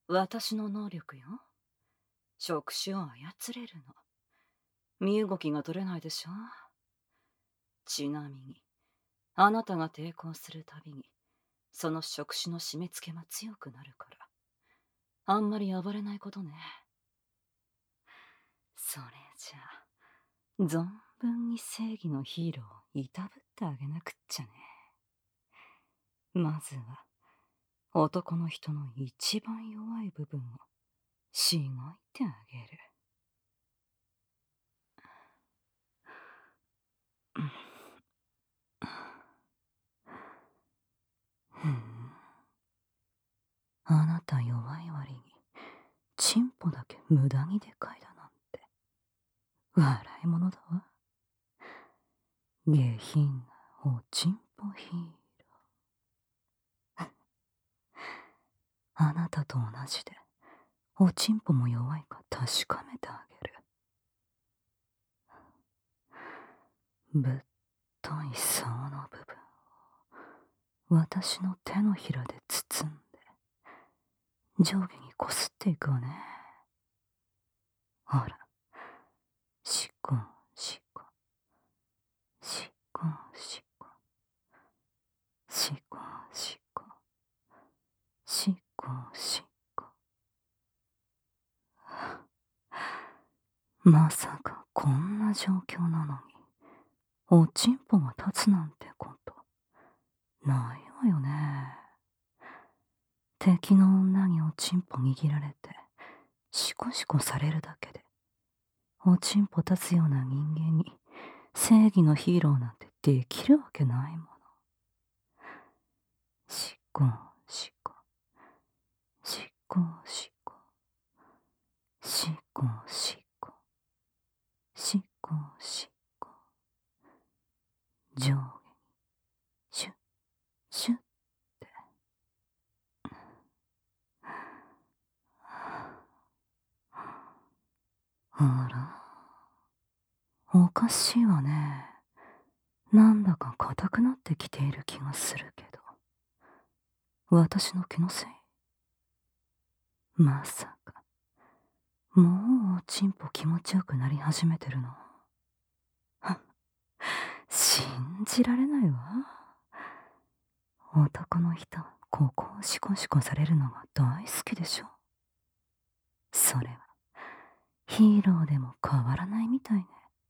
私の能力よ。触手を操れるの。身動きが取れないでしょ。ちなみに、あなたが抵抗するたびに、その触手の締め付けが強くなるから、あんまり暴れないことね。それじゃあ、存分に正義のヒーローをいたぶってあげなくっちゃね。まずは、男の人の一番弱い部分をしごいてあげる。あなた弱い割に、チンポだけ無駄にでかいだなんて、笑い物だわ。下品なおちんぽヒーロー。あなたと同じで、おちんぽも弱いか確かめてあげる。ぶっとい竿の部分を私の手のひらで包んで上下にこすっていくわね。ほら、しこしこしこしこしこしこしこしこ。まさかこんな状況なのにおちんぽが立つなんてことないわよね。敵の女におちんぽ握られてシコシコされるだけでおちんぽ立つような人間に正義のヒーローなんてできるわけないもの。しこしこしこしこしこしこしこしこ、上下にシュッシュッって。あら、おかしいわね。なんだか硬くなってきている気がするけど、私の気のせい？まさかもうおちんぽ気持ちよくなり始めてるの？信じられないわ。男の人、ここをシコシコされるのが大好きでしょ。それはヒーローでも変わらないみたいね。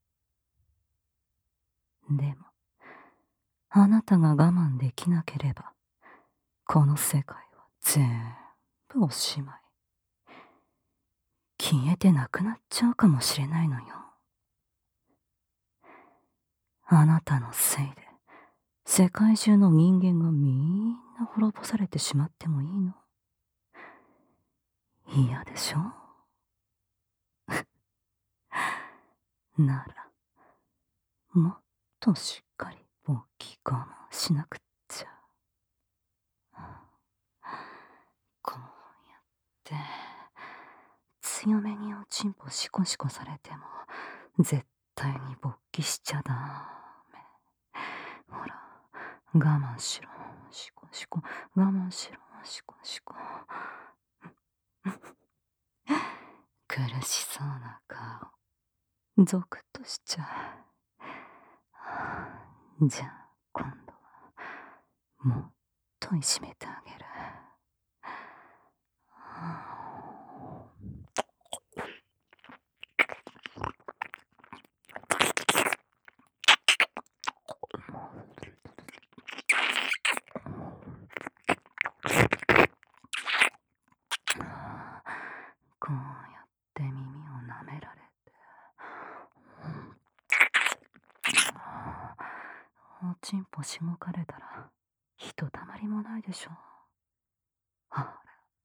でもあなたが我慢できなければこの世界は全部おしまい。消えてなくなっちゃうかもしれないのよ。あなたのせいで世界中の人間がみんな滅ぼされてしまってもいいの？嫌でしょ？ならもっとしっかり勃起我慢しなくっちゃ。こうやって強めにおちんぽシコシコされても絶対に勃起しちゃダメ。ほら、我慢しろ、シコシコ、我慢しろ、シコシコ。苦しそうな顔、ゾクッとしちゃう。じゃあ今度はもっといじめてあげる。こうやって耳を舐められて、おちんぽしごかれたらひとたまりもないでしょ。あ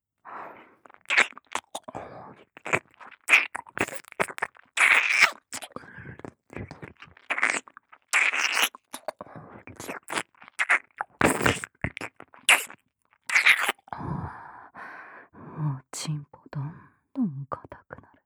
おちんぽどんどん硬くなる。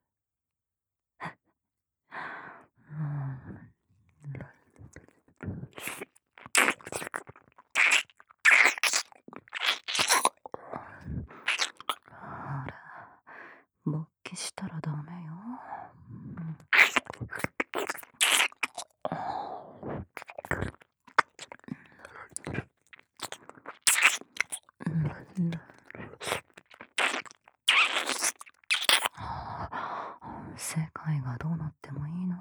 ほら、 たらダメよ。世界がどうなってもいいの？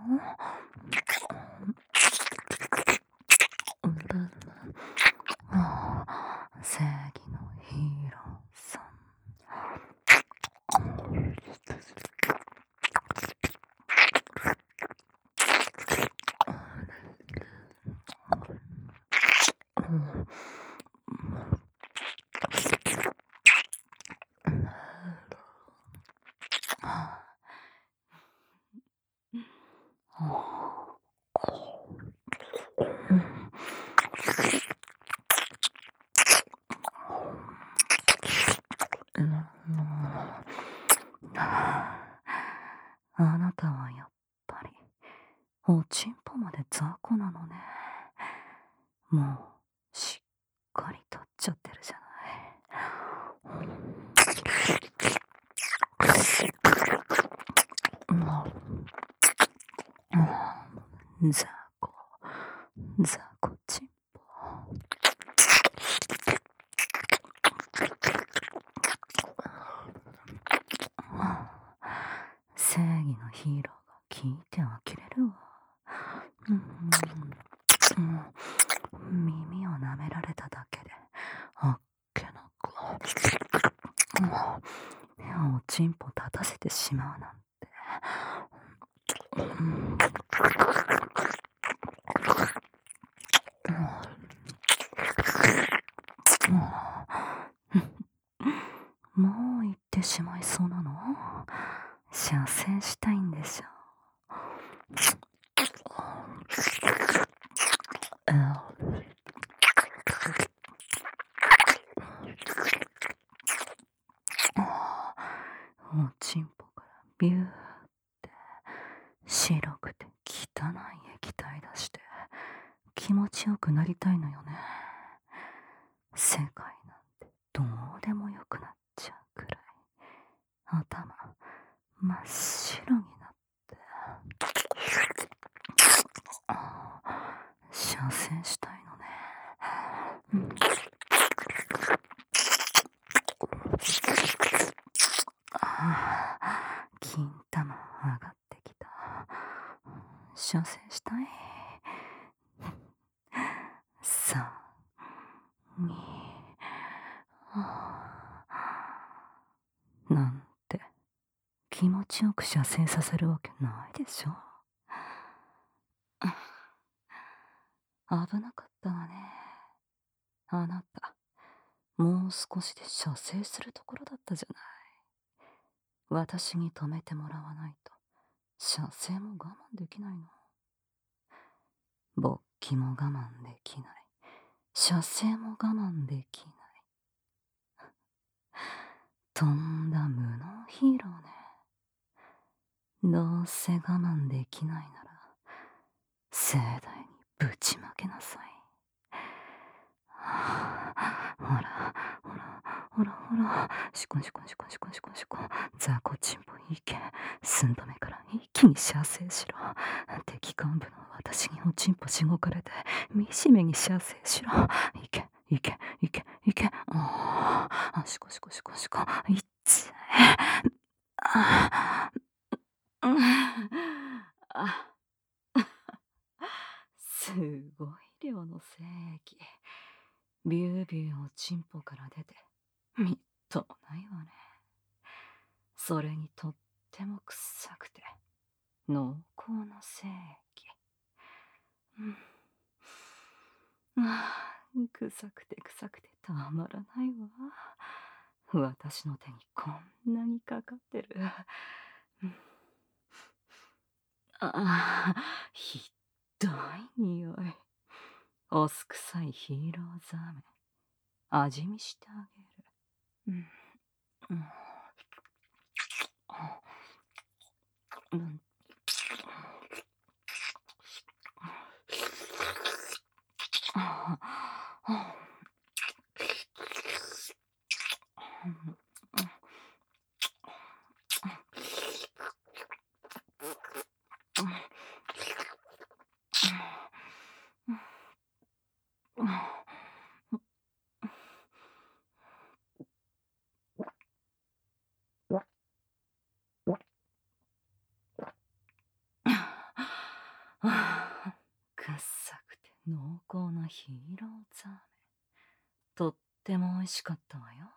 正義のヒーローさん。あなたはやっぱりおちんぽまで雑魚なのね。もうしっかり立っちゃってるじゃない。雑魚ちんぽ。正義のヒーローが聞いて呆れるわ。耳を舐められただけであっけなくおちんぽ立たせてしまうなんて。もう行ってしまいそうなの？射精したいんでしょ。おちんぽからビューって白くて汚い液体出して気持ちよくなりたいのよね。世界なんてどうでもよくなっちゃうくらい頭真っ白になって射精したいのね。金玉上がってきた。射精したい。3、2、なんて気持ちよく射精させるわけないでしょ。危なかったわね。あなた、もう少しで射精するところだったじゃない。私に止めてもらわないと射精も我慢できないの。勃起も我慢できない。射精も我慢できない。とんだ無能ヒーローね。どうせ我慢できないなら盛大にぶちまけなさい。ほらほら、シコンシコンシコンシコンシコンシコン、雑魚ちんぽいけ。寸止めから一気に射精しろ。敵幹部の私におちんぽしごかれて惨めに射精しろ。いけシコシコシコシコ、いっつすごい量の精液。ビュービューおちんぽから出てみっともないわね。それにとっても臭くて濃厚な精液。臭くてたまらないわ。私の手にこんなにかかってる。ひっどい匂い。おすくさいヒーローザーメン。味見してあげる。 とっても美味しかったわよ。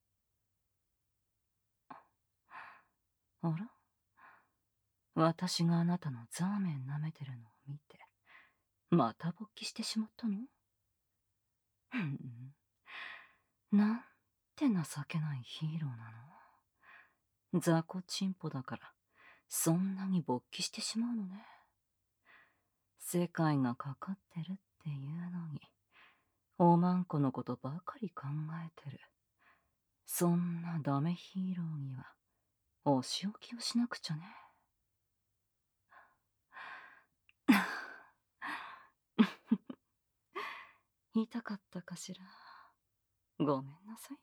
あら、私があなたのザーメン舐めてるのを見て、また勃起してしまったの？ふん、なんて情けないヒーローなの。雑魚チンポだから、そんなに勃起してしまうのね。世界がかかってるっていうのに、おまんこのことばかり考えてる。そんなダメヒーローには、お仕置きをしなくちゃね。痛かったかしら。ごめんなさい。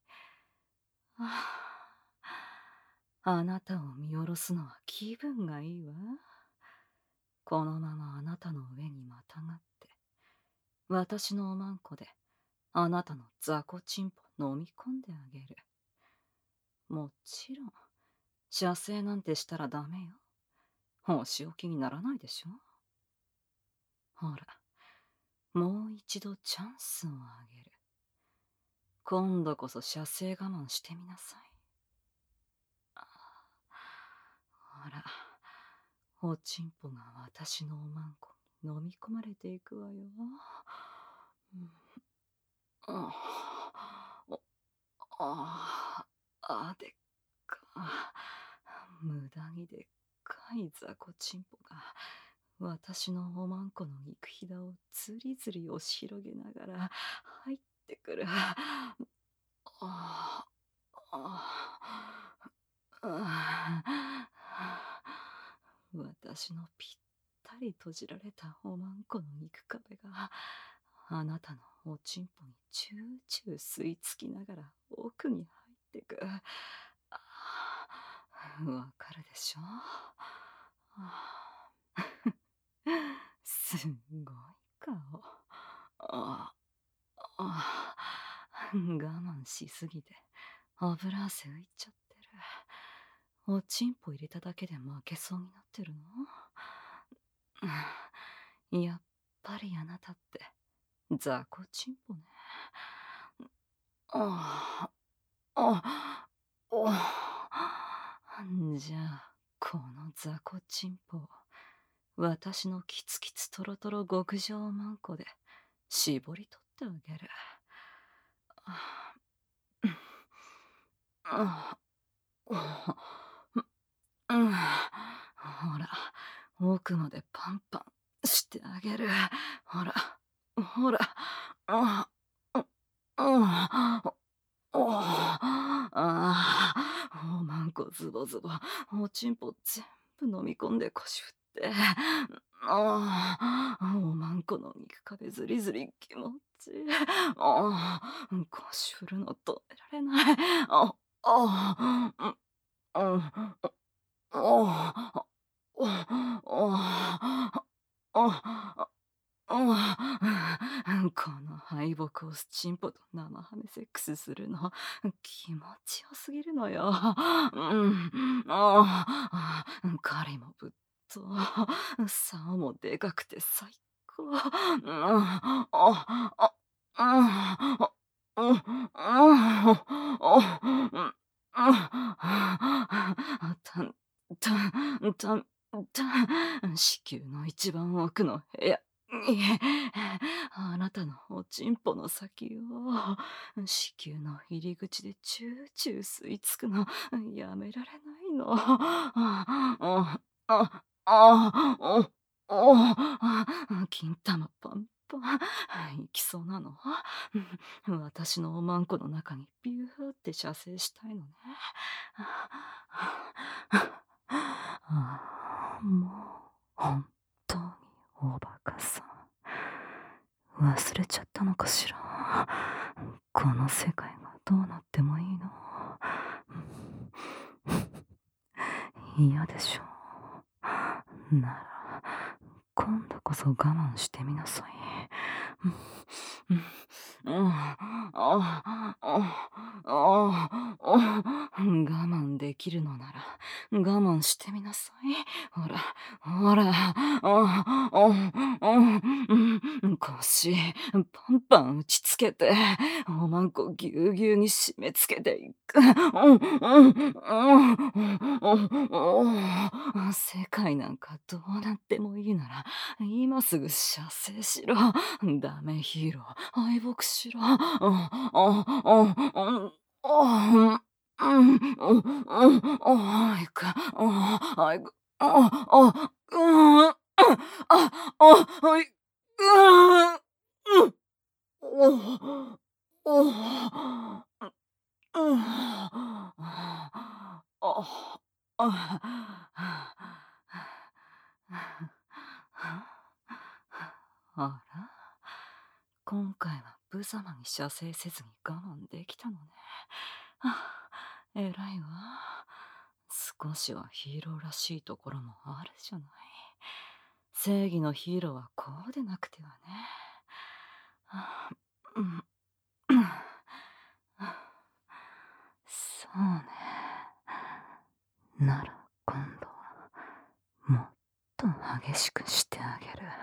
あなたを見下ろすのは気分がいいわ。このままあなたの上にまたがって、私のおまんこであなたの雑魚チンポ飲み込んであげる。もちろん、射精なんてしたらダメよ。お仕置きにならないでしょ。ほら、もう一度チャンスをあげる。今度こそ射精我慢してみなさい。ほら、おちんぽが私のおまんこに飲み込まれていくわよ。でっか。無駄にでっかい雑魚ちんぽが私のおまんこの肉ひだをずりずり押し広げながら入ってくる。あ私のぴったり閉じられたおまんこの肉壁があなたのおちんぽにチューチュー吸い付きながら奥に入ってく。わかるでしょ？すごい顔。我慢しすぎて油汗浮いちゃってる。おちんぽ入れただけで負けそうになってるの？やっぱりあなたって雑魚ちんぽね。じゃあこの雑魚ちんぽを私のキツキツトロトロ極上マンコで絞り取ってあげる。ほら、奥までパンパンしてあげる。ほら、ほら、おまんこズボズボ、おちんぽ全部飲み込んで腰振って。おまんこの肉壁ずりずり気持ちいい。腰振るの止められない。この敗北をスチンポと生ハメセックスするの気持ちよすぎるのよ。彼もぶっと竿もでかくて最高。たん、たん、たん、子宮の一番奥の部屋に、あなたのおちんぽの先を、子宮の入り口でチューチュー吸い付くの、やめられないの。金玉パンパン、行きそうなの？私のおまんこの中にビューって射精したいのね。もう本当におバカさん。忘れちゃったのかしら。この世界がどうなってもいいの？嫌でしょ。なら今度こそ我慢してみなさい。我慢できるのなら我慢してみなさい。ほら、ほら、腰、 パンパン打ちつけて、おまんこぎゅうぎゅうに締め付けていく。世界なんかどうなってもいいなら、今すぐ射精しろ。ダメヒーロー、敗北しろ。いく、あいく、あい、あら、今回は無様に射精せずに我慢できたのね。偉いわ。少しはヒーローらしいところもあるじゃない。正義のヒーローはこうでなくてはね。うん、そうね。なら今度はもっと激しくしてあげる。